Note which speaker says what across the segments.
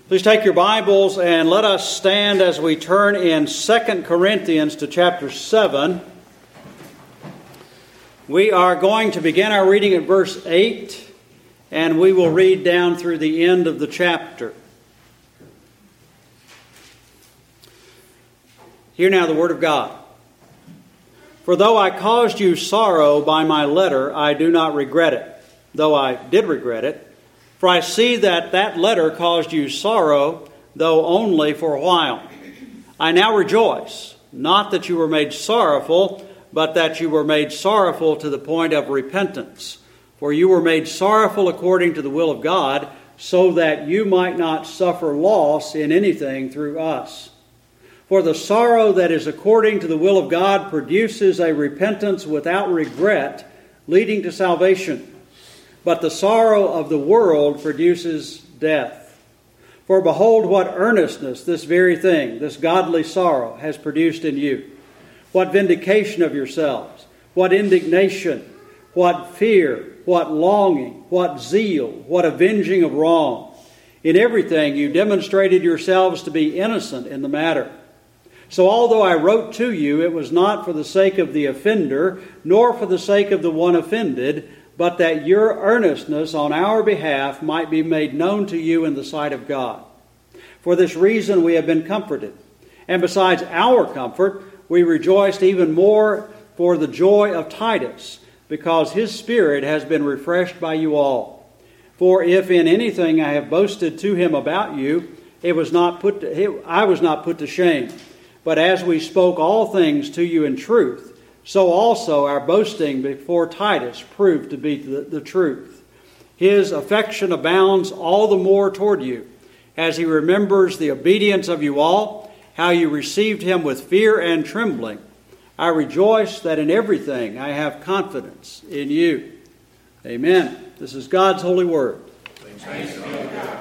Speaker 1: Please take your Bibles and let us stand as we turn in 2 Corinthians to chapter 7. We are going to begin our reading at verse 8, and we will read down through the end of the chapter. Hear now the word of God. For though I caused you sorrow by my letter, I do not regret it, though I did regret it. For I see that letter caused you sorrow, though only for a while. I now rejoice, not that you were made sorrowful, but that you were made sorrowful to the point of repentance. For you were made sorrowful according to the will of God, so that you might not suffer loss in anything through us. For the sorrow that is according to the will of God produces a repentance without regret, leading to salvation. But the sorrow of the world produces death. For behold, what earnestness this very thing, this godly sorrow, has produced in you. What vindication of yourselves, what indignation, what fear, what longing, what zeal, what avenging of wrong. In everything you demonstrated yourselves to be innocent in the matter. So although I wrote to you, it was not for the sake of the offender, nor for the sake of the one offended, but that your earnestness on our behalf might be made known to you in the sight of God. For this reason we have been comforted. And besides our comfort, we rejoiced even more for the joy of Titus, because his spirit has been refreshed by you all. For if in anything I have boasted to him about you, I was not put to shame. But as we spoke all things to you in truth, so also our boasting before Titus proved to be the truth. His affection abounds all the more toward you, as he remembers the obedience of you all, how you received him with fear and trembling. I rejoice that in everything I have confidence in you. Amen. This is God's holy word.
Speaker 2: Thanks be to God.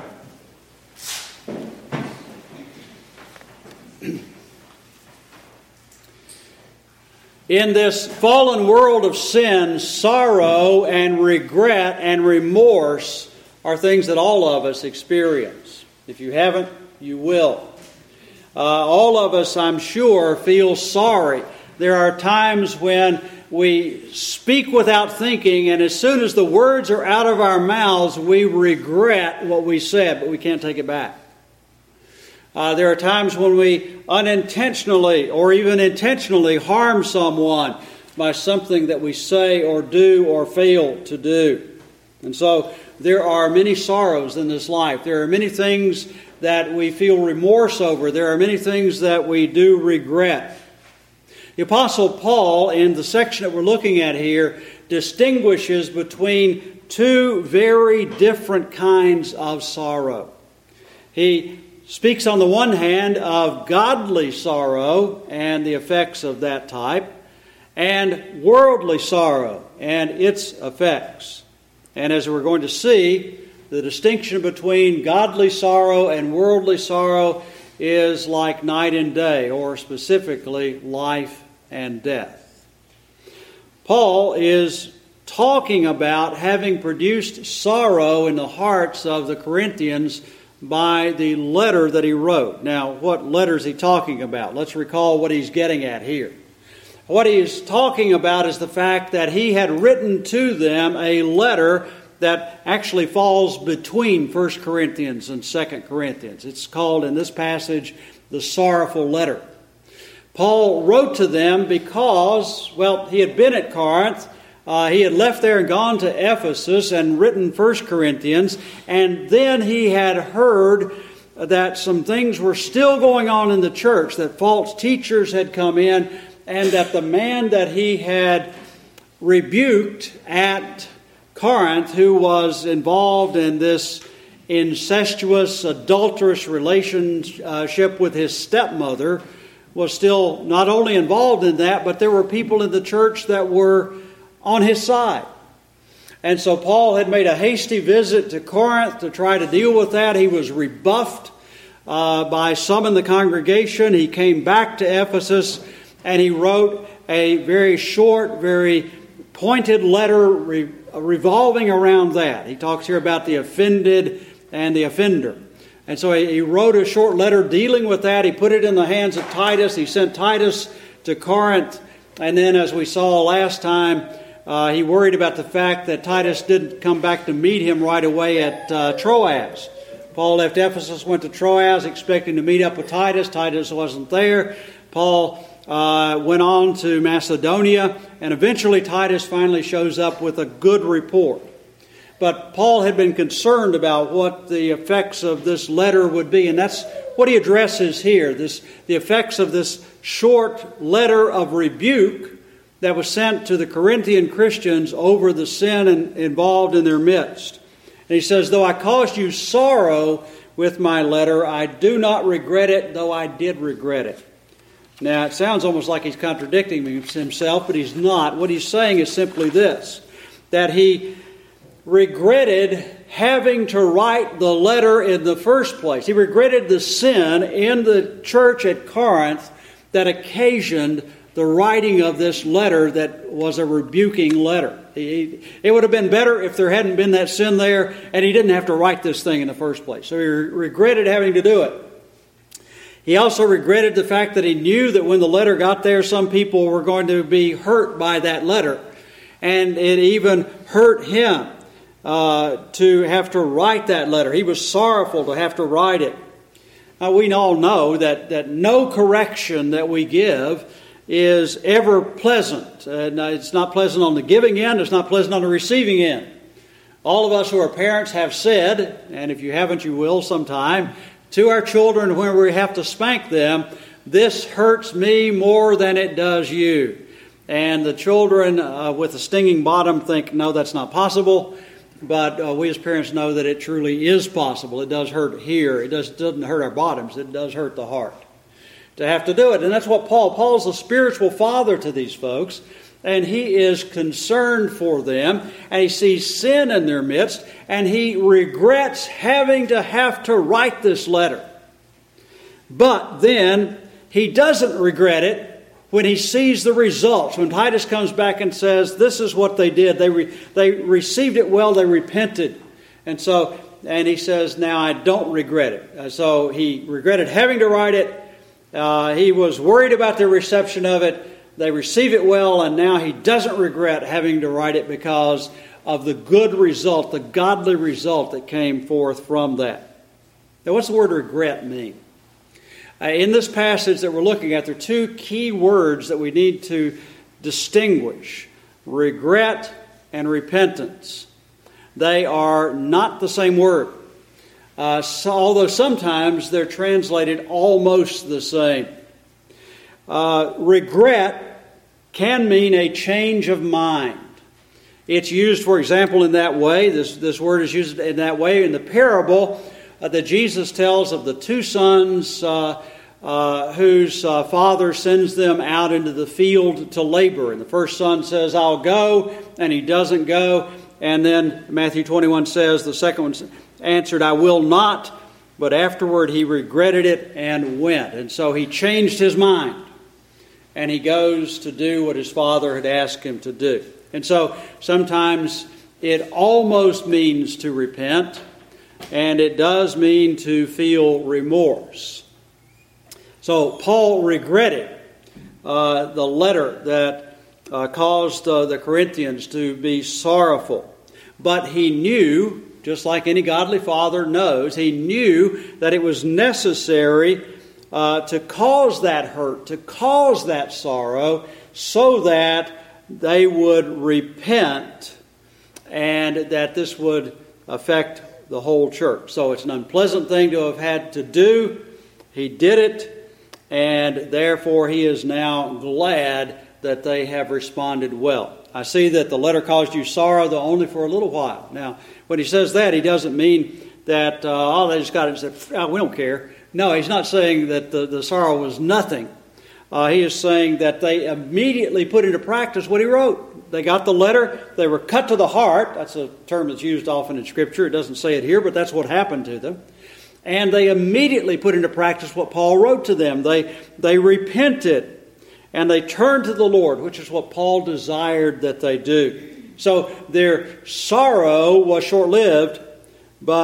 Speaker 1: In this fallen world of sin, sorrow and regret and remorse are things that all of us experience. If you haven't, you will. All of us, I'm sure, feel sorry. There are times when we speak without thinking, and as soon as the words are out of our mouths, we regret what we said, but we can't take it back. There are times when we unintentionally or even intentionally harm someone by something that we say or do or fail to do. And so there are many sorrows in this life. There are many things that we feel remorse over. There are many things that we do regret. The Apostle Paul, in the section that we're looking at here, distinguishes between two very different kinds of sorrow. He speaks on the one hand of godly sorrow and the effects of that type, and worldly sorrow and its effects. And as we're going to see, the distinction between godly sorrow and worldly sorrow is like night and day, or specifically life and death. Paul is talking about having produced sorrow in the hearts of the Corinthians by the letter that he wrote. Now, what letter is he talking about? Let's recall what he's getting at here. What he is talking about is the fact that he had written to them a letter that actually falls between 1 Corinthians and 2 Corinthians. It's called in this passage the sorrowful letter. Paul wrote to them because, he had been at Corinth. He had left there and gone to Ephesus and written 1 Corinthians, and then he had heard that some things were still going on in the church, that false teachers had come in, and that the man that he had rebuked at Corinth, who was involved in this incestuous, adulterous relationship with his stepmother, was still not only involved in that, but there were people in the church that were on his side. And so Paul had made a hasty visit to Corinth to try to deal with that. He was rebuffed by some in the congregation. He came back to Ephesus and he wrote a very short, very pointed letter revolving around that. He talks here about the offended and the offender. And so he wrote a short letter dealing with that. He put it in the hands of Titus. He sent Titus to Corinth. And then, as we saw last time, he worried about the fact that Titus didn't come back to meet him right away at Troas. Paul left Ephesus, went to Troas, expecting to meet up with Titus. Titus wasn't there. Paul went on to Macedonia, and eventually Titus finally shows up with a good report. But Paul had been concerned about what the effects of this letter would be, and that's what he addresses here, the effects of this short letter of rebuke that was sent to the Corinthian Christians over the sin involved in their midst. And he says, though I caused you sorrow with my letter, I do not regret it, though I did regret it. Now, it sounds almost like he's contradicting himself, but he's not. What he's saying is simply this, that he regretted having to write the letter in the first place. He regretted the sin in the church at Corinth that occasioned the writing of this letter that was a rebuking letter. It would have been better if there hadn't been that sin there and he didn't have to write this thing in the first place. So he regretted having to do it. He also regretted the fact that he knew that when the letter got there, some people were going to be hurt by that letter. And it even hurt him to have to write that letter. He was sorrowful to have to write it. Now, we all know that no correction that we give is ever pleasant. It's not pleasant on the giving end. It's not pleasant on the receiving end. All of us who are parents have said, and if you haven't, you will sometime, to our children when we have to spank them, this hurts me more than it does you. And the children with a stinging bottom think, no, that's not possible. But we as parents know that it truly is possible. It does hurt here. It doesn't hurt our bottoms. It does hurt the heart to have to do it. And that's what Paul's a spiritual father to these folks. And he is concerned for them. And he sees sin in their midst. And he regrets having to write this letter. But then he doesn't regret it when he sees the results. When Titus comes back and says, this is what they did. They received it well. They repented. And he says, now I don't regret it. So he regretted having to write it. He was worried about their reception of it. They receive it well, and now he doesn't regret having to write it because of the good result, the godly result that came forth from that. Now, what's the word regret mean? In this passage that we're looking at, there are two key words that we need to distinguish: regret and repentance. They are not the same word, although sometimes they're translated almost the same. Regret can mean a change of mind. It's used, for example, in that way. This word is used in that way in the parable that Jesus tells of the two sons whose father sends them out into the field to labor. And the first son says, I'll go, and he doesn't go. And then Matthew 21 says, the second one answered, I will not. But afterward he regretted it and went. And so he changed his mind. And he goes to do what his father had asked him to do. And so sometimes it almost means to repent, and it does mean to feel remorse. So Paul regretted the letter that caused the Corinthians to be sorrowful. But he knew, just like any godly father knows, he knew that it was necessary to cause that hurt, to cause that sorrow, so that they would repent and that this would affect the whole church. So it's an unpleasant thing to have had to do. He did it, and therefore he is now glad that they have responded well. I see that the letter caused you sorrow, though only for a little while. Now, when he says that, he doesn't mean that, they just got it and said, we don't care. No, he's not saying that the sorrow was nothing. He is saying that they immediately put into practice what he wrote. They got the letter. They were cut to the heart. That's a term that's used often in Scripture. It doesn't say it here, but that's what happened to them. And they immediately put into practice what Paul wrote to them. They repented, and they turned to the Lord, which is what Paul desired that they do. So their sorrow was short-lived, but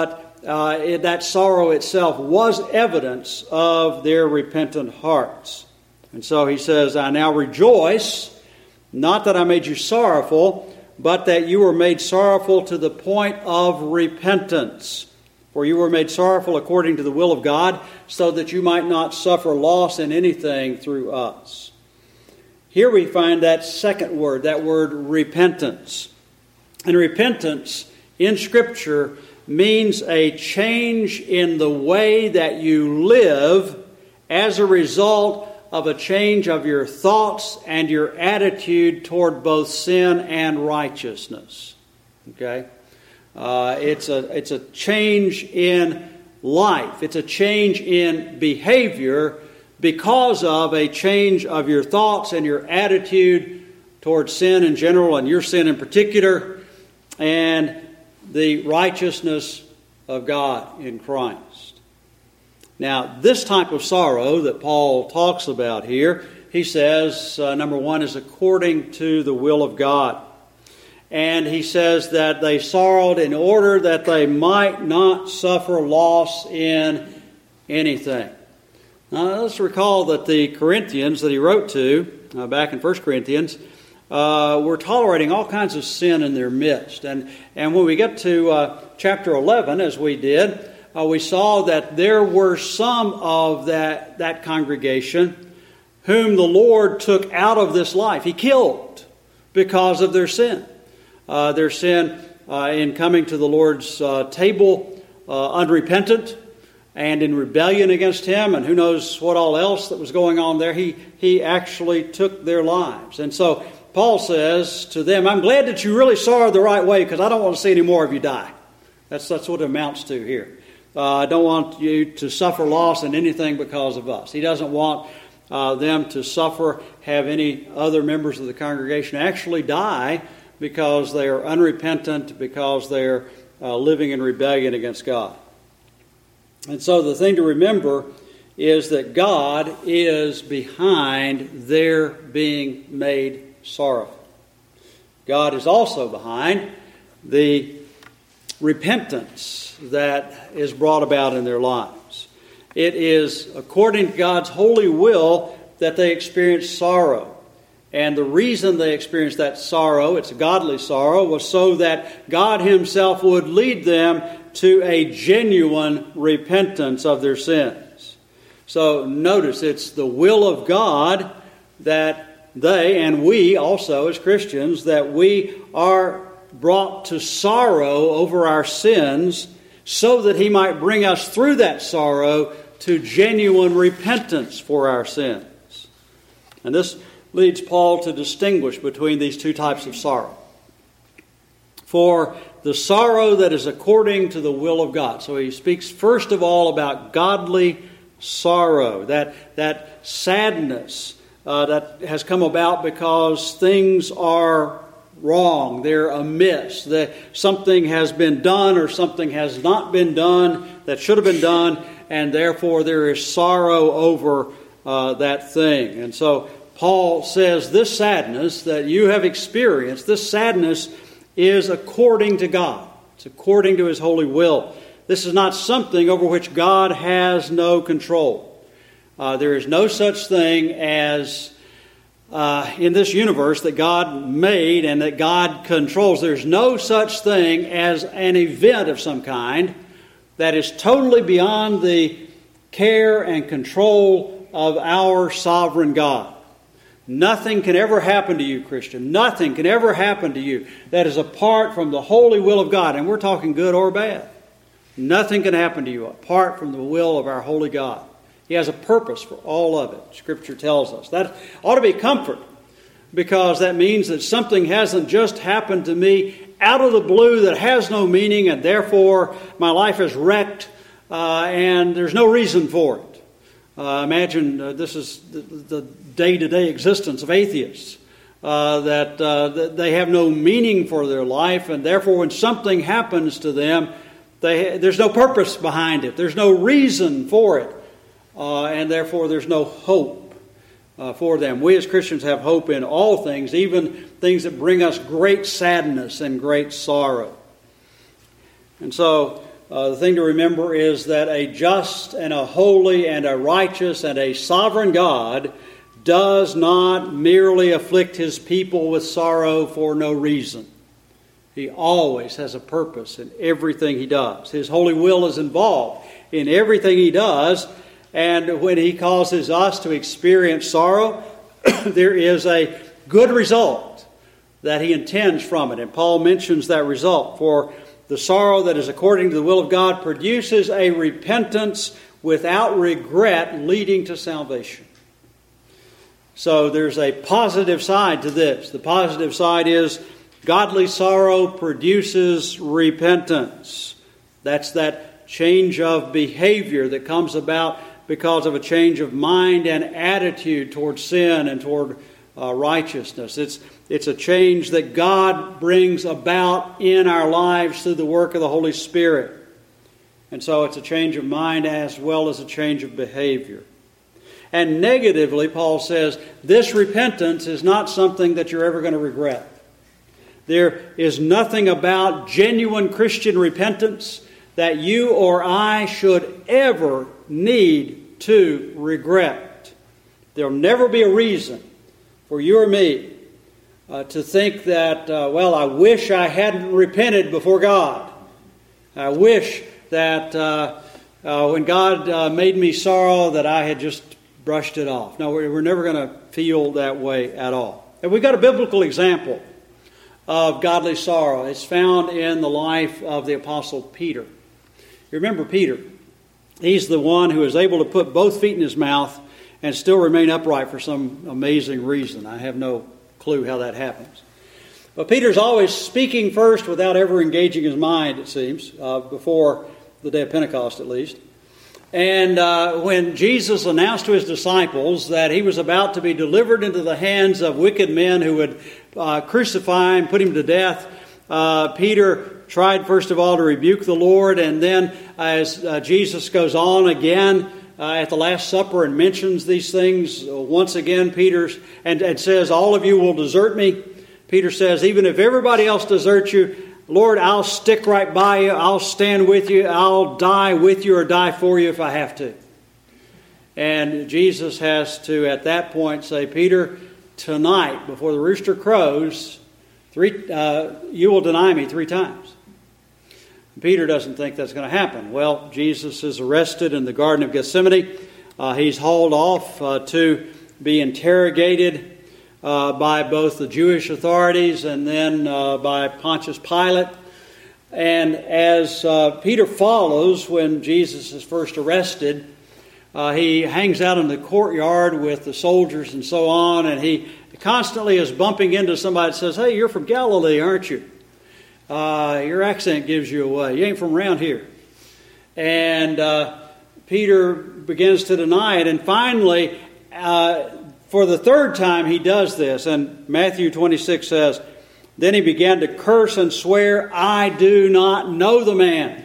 Speaker 1: that sorrow itself was evidence of their repentant hearts. And so he says, I now rejoice, not that I made you sorrowful, but that you were made sorrowful to the point of repentance. For you were made sorrowful according to the will of God, so that you might not suffer loss in anything through us. Here we find that second word, that word repentance. And repentance in Scripture means a change in the way that you live as a result of a change of your thoughts and your attitude toward both sin and righteousness. Okay? It's a change in life. It's a change in behavior because of a change of your thoughts and your attitude towards sin in general and your sin in particular, and the righteousness of God in Christ. Now, this type of sorrow that Paul talks about here, he says, number one, is according to the will of God. And he says that they sorrowed in order that they might not suffer loss in anything. Now, let's recall that the Corinthians that he wrote to, back in 1 Corinthians, were tolerating all kinds of sin in their midst. And when we get to chapter 11, as we did, we saw that there were some of that congregation whom the Lord took out of this life. He killed because of their sin. Their sin in coming to the Lord's table unrepentant and in rebellion against Him, and who knows what all else that was going on there. He actually took their lives. And so Paul says to them, I'm glad that you really sorrowed the right way, because I don't want to see any more of you die. That's what it amounts to here. I don't want you to suffer loss in anything because of us. He doesn't want them to suffer, have any other members of the congregation actually die because they are unrepentant, because they are living in rebellion against God. And so the thing to remember is that God is behind their being made sorrowful. God is also behind the repentance that is brought about in their lives. It is according to God's holy will that they experience sorrow. And the reason they experienced that sorrow, it's a godly sorrow, was so that God Himself would lead them to a genuine repentance of their sins. So notice, it's the will of God that they, and we also as Christians, that we are brought to sorrow over our sins so that He might bring us through that sorrow to genuine repentance for our sins. And this leads Paul to distinguish between these two types of sorrow. For the sorrow that is according to the will of God. So he speaks first of all about godly sorrow, that sadness that has come about because things are wrong, they're amiss, that something has been done or something has not been done that should have been done, and therefore there is sorrow over that thing. And so Paul says this sadness that you have experienced, this sadness is according to God. It's according to His holy will. This is not something over which God has no control. There is no such thing as in this universe that God made and that God controls. There's no such thing as an event of some kind that is totally beyond the care and control of our sovereign God. Nothing can ever happen to you, Christian. Nothing can ever happen to you that is apart from the holy will of God. And we're talking good or bad. Nothing can happen to you apart from the will of our holy God. He has a purpose for all of it, Scripture tells us. That ought to be comfort, because that means that something hasn't just happened to me out of the blue that has no meaning, and therefore my life is wrecked and there's no reason for it. Imagine this is the day-to-day existence of atheists, that they have no meaning for their life, and therefore when something happens to them, there's no purpose behind it. There's no reason for it, and therefore there's no hope for them. We as Christians have hope in all things, even things that bring us great sadness and great sorrow. And so the thing to remember is that a just and a holy and a righteous and a sovereign God does not merely afflict His people with sorrow for no reason. He always has a purpose in everything He does. His holy will is involved in everything He does, and when He causes us to experience sorrow, there is a good result that He intends from it. And Paul mentions that result. For the sorrow that is according to the will of God produces a repentance without regret leading to salvation. So there's a positive side to this. The positive side is godly sorrow produces repentance. That's that change of behavior that comes about because of a change of mind and attitude toward sin and toward righteousness. It's a change that God brings about in our lives through the work of the Holy Spirit. And so it's a change of mind as well as a change of behavior. And negatively, Paul says, this repentance is not something that you're ever going to regret. There is nothing about genuine Christian repentance that you or I should ever need to regret. There will never be a reason for you or me to think that, I wish I hadn't repented before God. I wish that when God made me sorrow that I had just brushed it off. No, we're never going to feel that way at all. And we've got a biblical example of godly sorrow. It's found in the life of the Apostle Peter. You remember Peter? He's the one who is able to put both feet in his mouth and still remain upright for some amazing reason. I have no clue how that happens. But Peter's always speaking first without ever engaging his mind, it seems, before the day of Pentecost at least. And when Jesus announced to His disciples that He was about to be delivered into the hands of wicked men who would crucify Him, put Him to death, Peter tried first of all to rebuke the Lord, and then as Jesus goes on again at the Last Supper and mentions these things once again, Peter and says, all of you will desert me. Peter says, even if everybody else deserts you, Lord, I'll stick right by you. I'll stand with you. I'll die with you or die for you if I have to. And Jesus has to, at that point, say, Peter, tonight, before the rooster crows, you will deny me 3 times. Peter doesn't think that's going to happen. Well, Jesus is arrested in the Garden of Gethsemane. He's hauled off to be interrogated by both the Jewish authorities and then by Pontius Pilate. And as Peter follows when Jesus is first arrested, he hangs out in the courtyard with the soldiers and so on, and he constantly is bumping into somebody that says, hey, you're from Galilee, aren't you? Your accent gives you away. You ain't from around here. And Peter begins to deny it, and finally, for the 3rd time he does this, and Matthew 26 says, then he began to curse and swear, I do not know the man.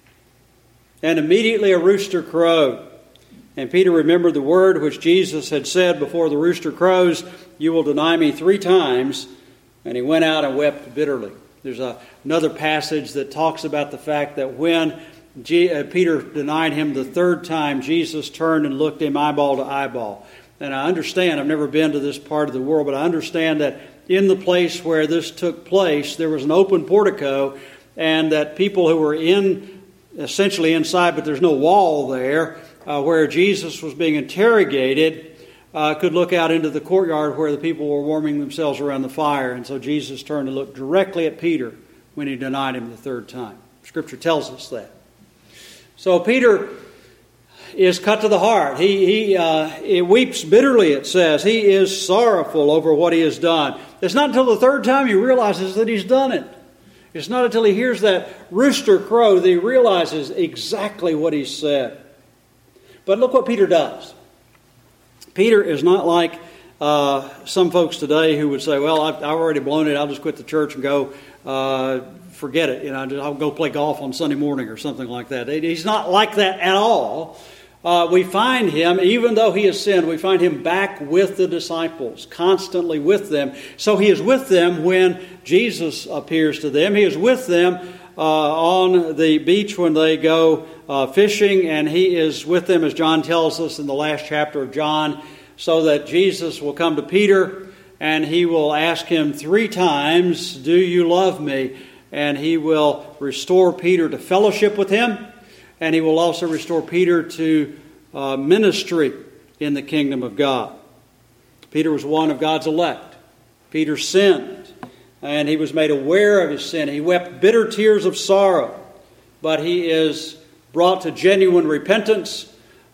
Speaker 1: And immediately a rooster crowed. And Peter remembered the word which Jesus had said before the rooster crows, you will deny me 3 times. And he went out and wept bitterly. There's another passage that talks about the fact that when Peter denied him the 3rd time, Jesus turned and looked him eyeball to eyeball. And I understand, I've never been to this part of the world, but I understand that in the place where this took place, there was an open portico, and that people who were essentially inside, but there's no wall there, where Jesus was being interrogated, could look out into the courtyard where the people were warming themselves around the fire. And so Jesus turned and looked directly at Peter when he denied him the 3rd time. Scripture tells us that. So Peter is cut to the heart. He weeps bitterly, it says. He is sorrowful over what he has done. It's not until the 3rd time he realizes that he's done it. It's not until he hears that rooster crow that he realizes exactly what he said. But look what Peter does. Peter is not like some folks today who would say, well, I've already blown it. I'll just quit the church and go forget it. I'll go play golf on Sunday morning or something like that. He's not like that at all. We find him, even though he has sinned, we find him back with the disciples, constantly with them. So he is with them when Jesus appears to them. He is with them on the beach when they go fishing, and he is with them, as John tells us in the last chapter of John, so that Jesus will come to Peter and he will ask him 3 times, "Do you love me?" And he will restore Peter to fellowship with him, and he will also restore Peter to ministry in the kingdom of God. Peter was one of God's elect. Peter sinned, and he was made aware of his sin. He wept bitter tears of sorrow, but he is brought to genuine repentance.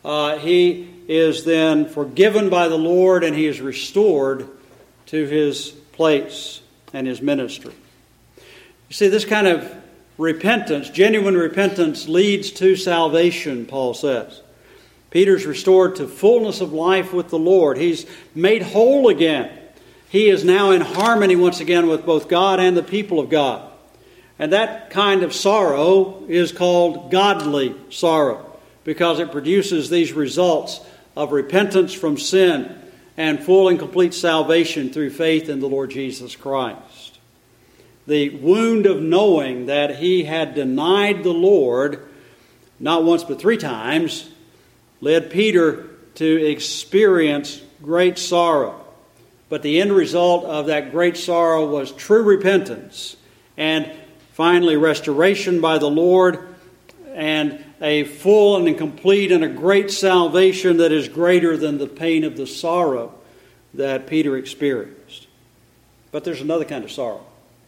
Speaker 1: He is then forgiven by the Lord, and he is restored to his place and his ministry. You see, this kind of repentance, genuine repentance, leads to salvation, Paul says. Peter's restored to fullness of life with the Lord. He's made whole again. He is now in harmony once again with both God and the people of God. And that kind of sorrow is called godly sorrow, because it produces these results of repentance from sin and full and complete salvation through faith in the Lord Jesus Christ. The wound of knowing that he had denied the Lord, not once but 3 times, led Peter to experience great sorrow. But the end result of that great sorrow was true repentance, and finally restoration by the Lord, and a full and a complete and a great salvation that is greater than the pain of the sorrow that Peter experienced. But there's another kind of sorrow.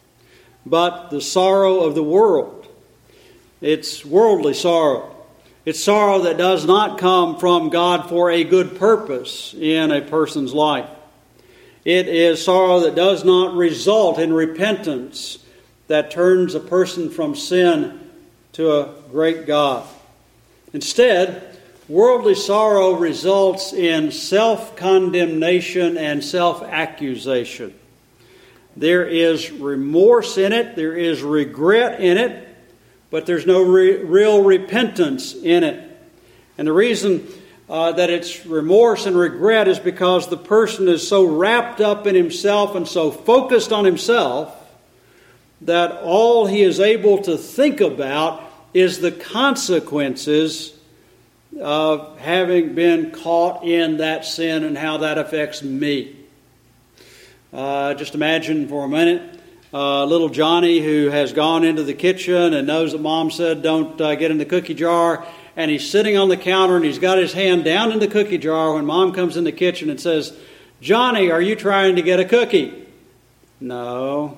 Speaker 1: But the sorrow of the world. It's worldly sorrow. It's sorrow that does not come from God for a good purpose in a person's life. It is sorrow that does not result in repentance that turns a person from sin to a great God. Instead, worldly sorrow results in self-condemnation and self-accusation. There is remorse in it, there is regret in it, but there's no real repentance in it. And the reason that it's remorse and regret is because the person is so wrapped up in himself and so focused on himself that all he is able to think about is the consequences of having been caught in that sin and how that affects me. Just imagine for a minute little Johnny who has gone into the kitchen and knows that Mom said don't get in the cookie jar, and he's sitting on the counter and he's got his hand down in the cookie jar when Mom comes in the kitchen and says, "Johnny, are you trying to get a cookie?" No.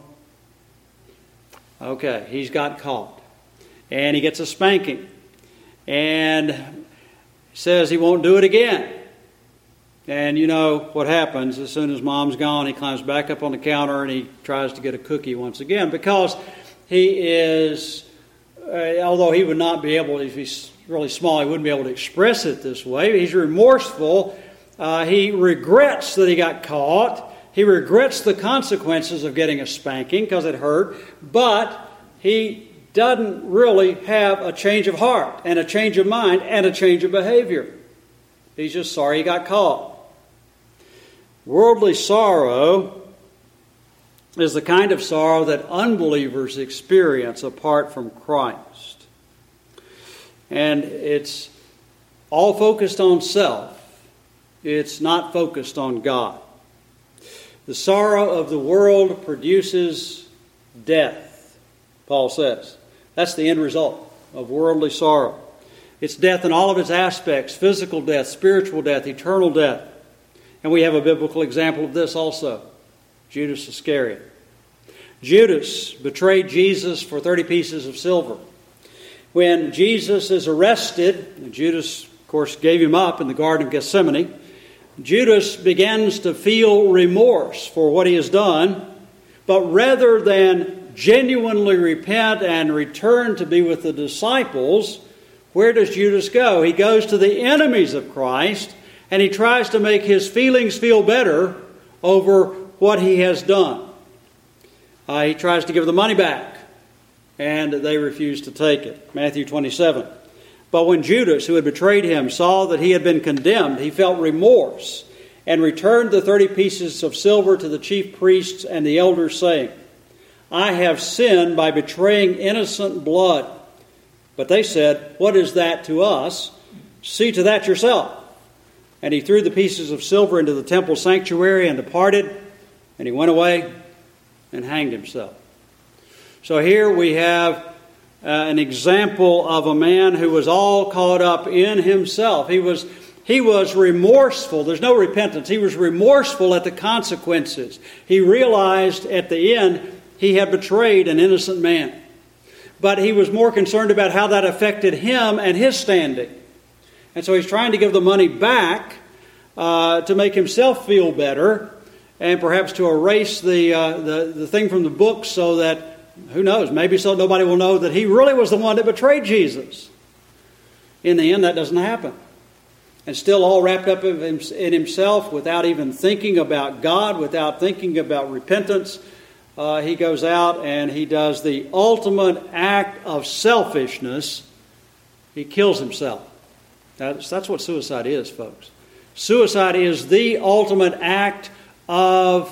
Speaker 1: Okay, he's got caught. And he gets a spanking. And says he won't do it again. And you know what happens. As soon as Mom's gone, he climbs back up on the counter and he tries to get a cookie once again, because he is, although he would not be able, if he's really small, he wouldn't be able to express it this way. He's remorseful. He regrets that he got caught. He regrets the consequences of getting a spanking because it hurt, but he doesn't really have a change of heart and a change of mind and a change of behavior. He's just sorry he got caught. Worldly sorrow is the kind of sorrow that unbelievers experience apart from Christ. And it's all focused on self. It's not focused on God. The sorrow of the world produces death, Paul says. That's the end result of worldly sorrow. It's death in all of its aspects: physical death, spiritual death, eternal death. And we have a biblical example of this also: Judas Iscariot. Judas betrayed Jesus for 30 pieces of silver. When Jesus is arrested, and Judas, of course, gave him up in the Garden of Gethsemane, Judas begins to feel remorse for what he has done, but rather than genuinely repent and return to be with the disciples, where does Judas go? He goes to the enemies of Christ, and he tries to make his feelings feel better over what he has done. He tries to give the money back, and they refuse to take it. Matthew 27. But when Judas, who had betrayed him, saw that he had been condemned, he felt remorse and returned the 30 pieces of silver to the chief priests and the elders, saying, I have sinned by betraying innocent blood. But they said, what is that to us? See to that yourself. And he threw the pieces of silver into the temple sanctuary and departed, and he went away and hanged himself. So here we have an example of a man who was all caught up in himself. He was remorseful. There's no repentance. He was remorseful at the consequences. He realized at the end he had betrayed an innocent man. But he was more concerned about how that affected him and his standing. And so he's trying to give the money back to make himself feel better and perhaps to erase the thing from the book so that, who knows, maybe so nobody will know that he really was the one that betrayed Jesus. In the end, that doesn't happen. And still all wrapped up in himself without even thinking about God, without thinking about repentance, he goes out and he does the ultimate act of selfishness. He kills himself. That's what suicide is, folks. Suicide is the ultimate act of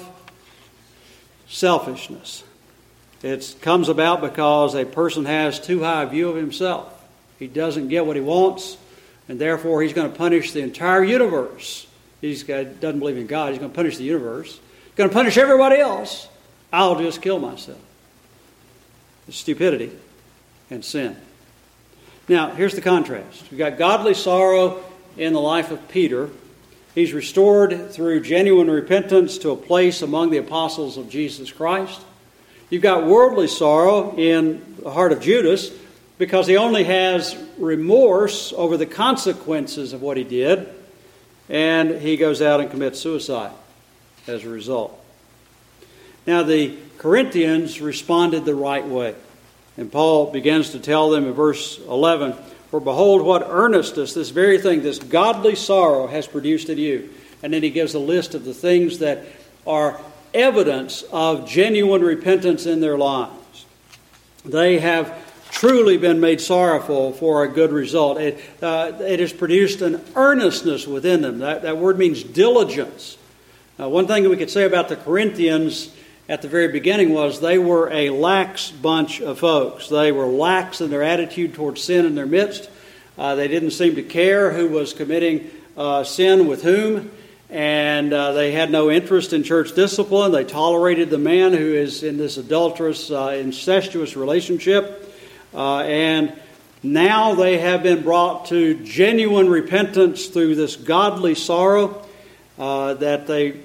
Speaker 1: selfishness. It comes about because a person has too high a view of himself. He doesn't get what he wants, and therefore he's going to punish the entire universe. He doesn't believe in God. He's going to punish the universe. He's going to punish everybody else. I'll just kill myself. It's stupidity and sin. Now, here's the contrast. We've got godly sorrow in the life of Peter. He's restored through genuine repentance to a place among the apostles of Jesus Christ. You've got worldly sorrow in the heart of Judas because he only has remorse over the consequences of what he did, and he goes out and commits suicide as a result. Now, the Corinthians responded the right way. And Paul begins to tell them in verse 11, for behold, what earnestness, this very thing, this godly sorrow has produced in you. And then he gives a list of the things that are evidence of genuine repentance in their lives. They have truly been made sorrowful for a good result. It has produced an earnestness within them. That word means diligence. One thing we could say about the Corinthians at the very beginning was they were a lax bunch of folks. They were lax in their attitude towards sin in their midst. They didn't seem to care who was committing sin with whom. And they had no interest in church discipline. They tolerated the man who is in this adulterous, incestuous relationship. And now they have been brought to genuine repentance through this godly sorrow that they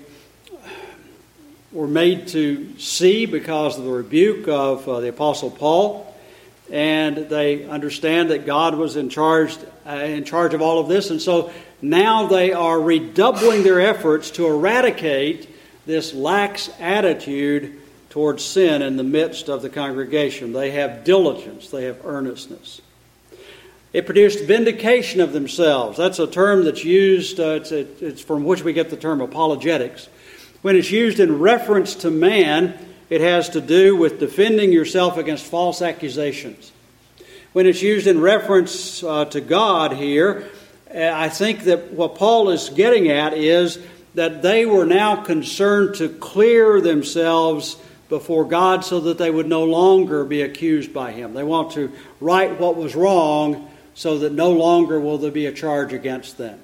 Speaker 1: were made to see because of the rebuke of the Apostle Paul. And they understand that God was in charge of all of this. And so now they are redoubling their efforts to eradicate this lax attitude towards sin in the midst of the congregation. They have diligence. They have earnestness. It produced vindication of themselves. That's a term that's used, it's from which we get the term apologetics. When it's used in reference to man, it has to do with defending yourself against false accusations. When it's used in reference to God here, I think that what Paul is getting at is that they were now concerned to clear themselves before God so that they would no longer be accused by Him. They want to right what was wrong so that no longer will there be a charge against them.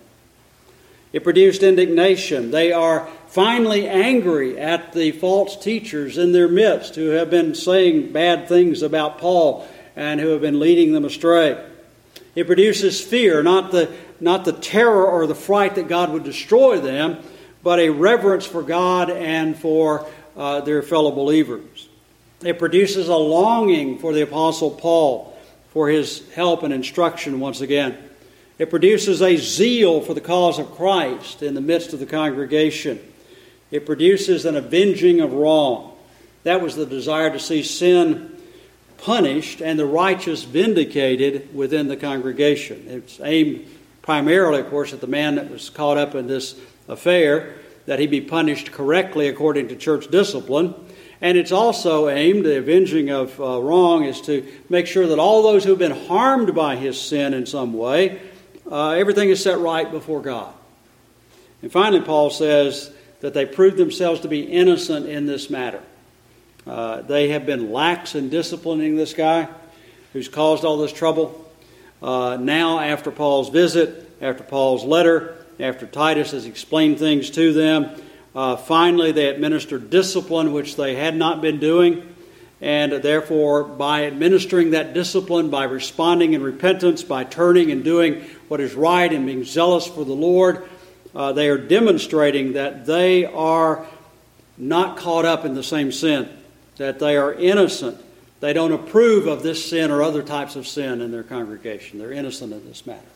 Speaker 1: It produced indignation. They are finally angry at the false teachers in their midst who have been saying bad things about Paul and who have been leading them astray. It produces fear, not the terror or the fright that God would destroy them, but a reverence for God and for their fellow believers. It produces a longing for the Apostle Paul for his help and instruction once again. It produces a zeal for the cause of Christ in the midst of the congregation. It produces an avenging of wrong. That was the desire to see sin punished and the righteous vindicated within the congregation. It's aimed primarily, of course, at the man that was caught up in this affair, that he be punished correctly according to church discipline. And it's also aimed, the avenging of wrong is to make sure that all those who have been harmed by his sin in some way, everything is set right before God. And finally, Paul says that they proved themselves to be innocent in this matter. They have been lax in disciplining this guy who's caused all this trouble. Now, after Paul's visit, after Paul's letter, after Titus has explained things to them, finally they administered discipline, which they had not been doing. And therefore, by administering that discipline, by responding in repentance, by turning and doing what is right and being zealous for the Lord, they are demonstrating that they are not caught up in the same sin, that they are innocent. They don't approve of this sin or other types of sin in their congregation. They're innocent in this matter.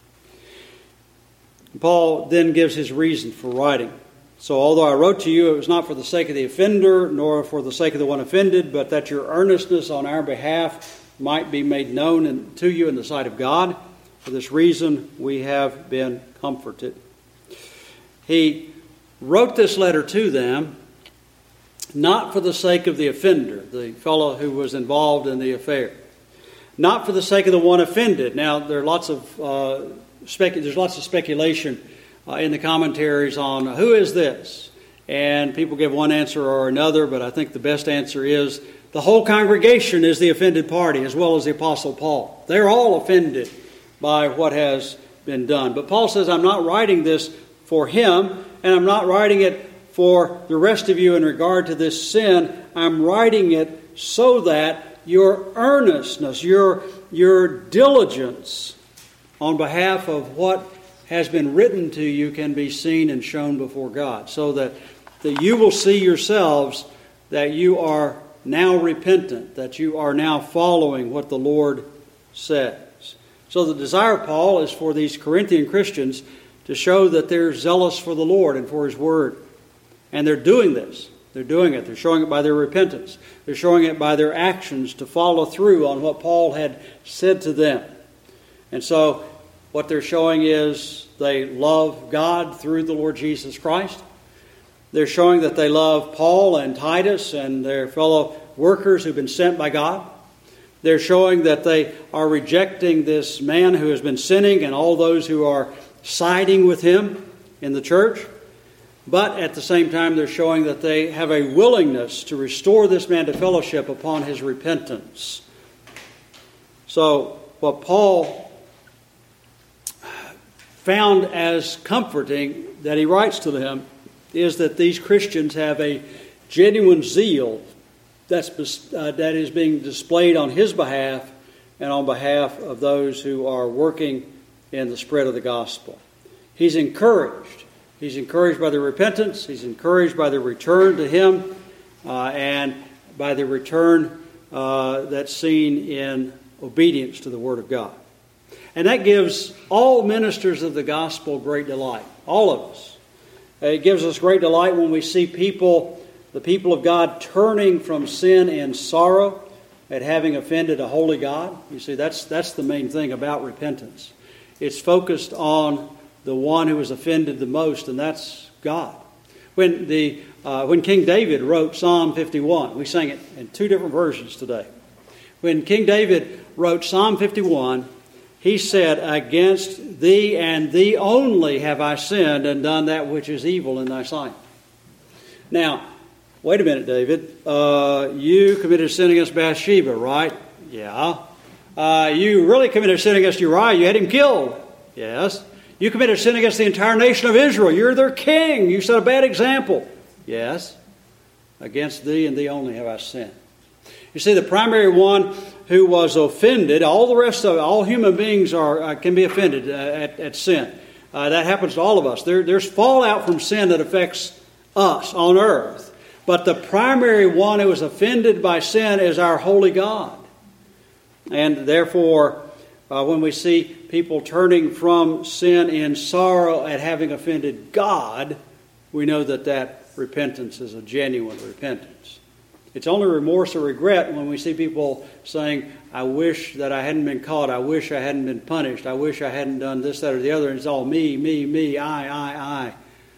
Speaker 1: Paul then gives his reason for writing. So although I wrote to you, it was not for the sake of the offender, nor for the sake of the one offended, but that your earnestness on our behalf might be made known to you in the sight of God. For this reason we have been comforted. He wrote this letter to them not for the sake of the offender, the fellow who was involved in the affair. Not for the sake of the one offended. Now, there's lots of speculation in the commentaries on who is this? And people give one answer or another, but I think the best answer is the whole congregation is the offended party, as well as the Apostle Paul. They're all offended by what has been done. But Paul says, I'm not writing this for him, and I'm not writing it for the rest of you in regard to this sin. I'm writing it so that your earnestness, your diligence on behalf of what has been written to you can be seen and shown before God, so that you will see yourselves that you are now repentant, that you are now following what the Lord says. So the desire of Paul is for these Corinthian Christians to show that they're zealous for the Lord and for His Word. And they're doing this. They're doing it. They're showing it by their repentance. They're showing it by their actions to follow through on what Paul had said to them. And so what they're showing is they love God through the Lord Jesus Christ. They're showing that they love Paul and Titus and their fellow workers who've been sent by God. They're showing that they are rejecting this man who has been sinning and all those who are siding with him in the church. But at the same time, they're showing that they have a willingness to restore this man to fellowship upon his repentance. So what Paul found as comforting that he writes to them is that these Christians have a genuine zeal that is being displayed on his behalf and on behalf of those who are working in the spread of the gospel. He's encouraged. He's encouraged by their repentance. He's encouraged by their return to him and by the return that's seen in obedience to the Word of God. And that gives all ministers of the gospel great delight. All of us. It gives us great delight when we see the people of God, turning from sin and sorrow at having offended a holy God. You see, that's the main thing about repentance. It's focused on the one who was offended the most, and that's God. When King David wrote Psalm 51, we sang it in two different versions today. When King David wrote Psalm 51, he said, "Against thee and thee only have I sinned and done that which is evil in thy sight." Now, wait a minute, David. You committed sin against Bathsheba, right? Yeah. You really committed sin against Uriah. You had him killed. Yes. You committed sin against the entire nation of Israel. You're their king. You set a bad example. Yes. Against thee and thee only have I sinned. You see, the primary one who was offended, all human beings can be offended at sin. That happens to all of us. There's fallout from sin that affects us on earth. But the primary one who is offended by sin is our holy God. And therefore, when we see people turning from sin in sorrow at having offended God, we know that repentance is a genuine repentance. It's only remorse or regret when we see people saying, "I wish that I hadn't been caught. I wish I hadn't been punished. I wish I hadn't done this, that, or the other." And it's all me, I.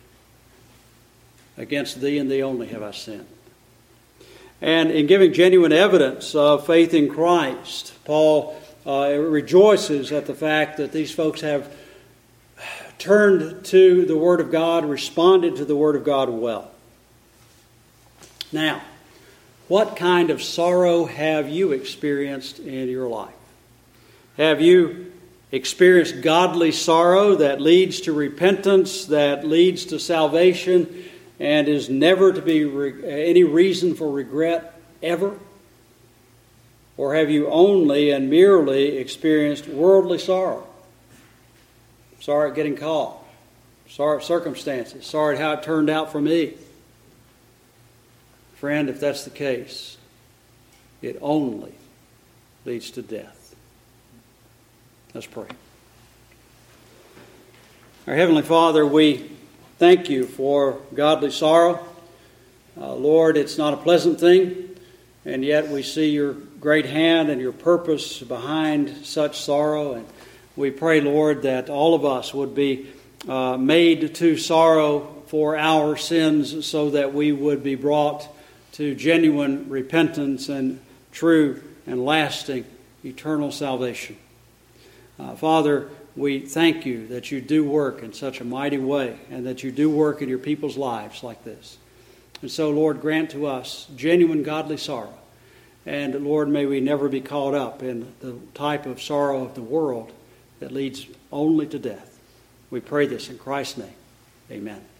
Speaker 1: Against thee and thee only have I sinned. And in giving genuine evidence of faith in Christ, Paul rejoices at the fact that these folks have turned to the Word of God, responded to the Word of God well. Now, What kind of sorrow have you experienced in your life? Have you experienced godly sorrow that leads to repentance, that leads to salvation, and is never to be any reason for regret ever? Or have you only and merely experienced worldly sorrow? Sorry at getting caught. Sorry at circumstances. Sorry at how it turned out for me. Friend, if that's the case, it only leads to death. Let's pray. Our Heavenly Father, we thank you for godly sorrow. Lord, it's not a pleasant thing, and yet we see your great hand and your purpose behind such sorrow. And we pray, Lord, that all of us would be made to sorrow for our sins so that we would be brought to genuine repentance and true and lasting eternal salvation. Father, we thank you that you do work in such a mighty way and that you do work in your people's lives like this. And so, Lord, grant to us genuine godly sorrow. And, Lord, may we never be caught up in the type of sorrow of the world that leads only to death. We pray this in Christ's name. Amen.